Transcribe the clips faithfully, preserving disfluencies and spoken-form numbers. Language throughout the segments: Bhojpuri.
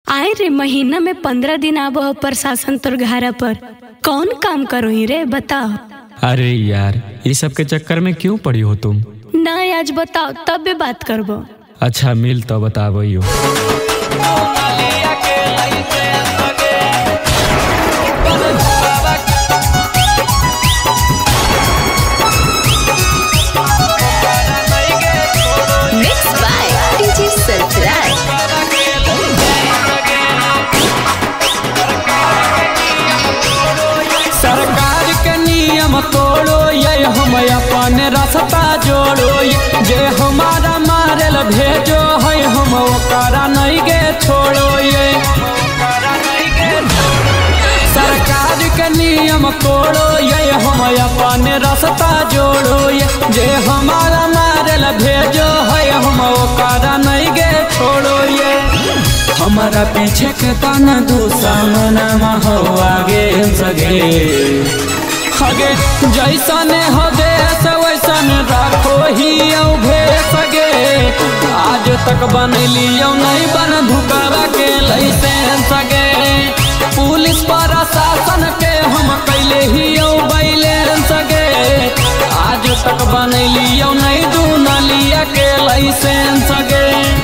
आए रे महीना में पंद्रह दिन आबो प्रशासन तोर घारा पर कौन काम करो ही रे बताओ। अरे यार ये सब के चक्कर में क्यों पड़ी हो तुम? ना आज बताओ तब भी बात करबो। अच्छा मिल तो बताबो। सरकार के नियम तोड़ो ये हम अपन रास्ता जोड़ो ये जे हमारा मारल भेजो है हम ओकरा नहीं गे छोड़ो ये सरकार के नियम तोड़ो ये हम अपन रास्ता जोड़ो ये जे हमारा मारल भेजो है हम ओकरा नहीं गे छोड़ो ये हमारा पीछे के ताना दुश्मन हो आगे सगे हगे जैसन हो देश वैसन राखो ही भे सगे आज तक बनलियो नहीं बन धुकावा के लाइसेंस सगे पुलिस प्रशासन के हम कैले ही बैलेंस सगे आज तक बनलियो नहीं दू नालिया के लाइसेंस सगे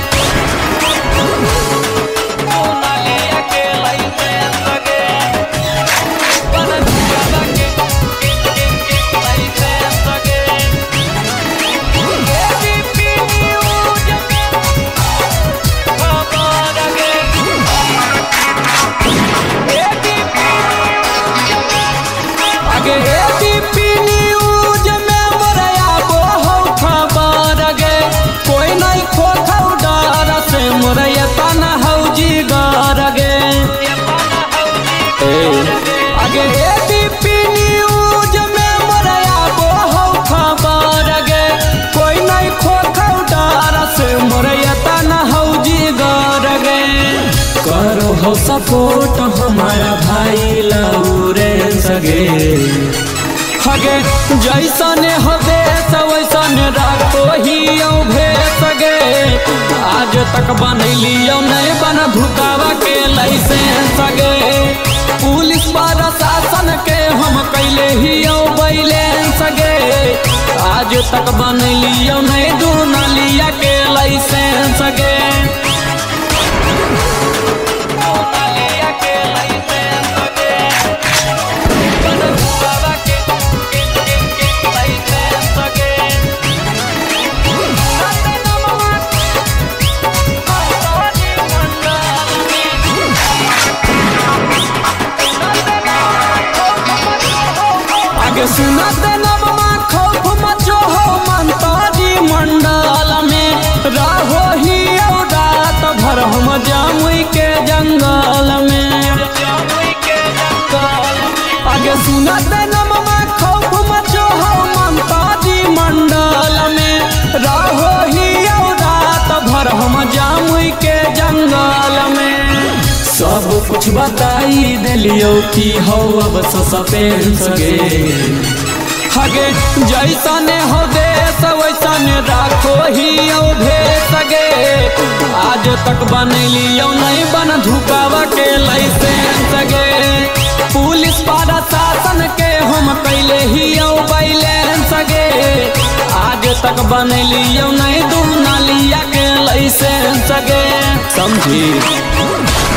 हो सपोर्ट हमारा भाई लौरे सगे हगे जैसन हो देश वैसन राखो ही भे सगे आज तक बनलियो नहीं बन धुकावा के लाइसेंस सगे पुलिस प्रशासन के हम कैले ही बैलेंस सगे आज तक बनलियो नहीं दू नालिया के लाइसेंस सगे सुनते नबमा खौफ मचो हो मंतारी मंडल में राहो ही रात भर हम जामुई के जंगल में आगे सुनते नबमा खौफ मचो हो मंतारी मंडल में राहो ही रात भर हम जामुई के जंगल में सब कुछ बताई दिलियो की हो अब सस्पेंस गे हगे जैसन हो देश वैसन राखो ही भे सगे आज तक बनलियो नहीं बन धुकावा के लाइसेंस गे पुलिस प्रशासन के हम कैले ही बैलेंस गे आज तक बनलियो नहीं दू नालिया के लाइसेंस गे समझी।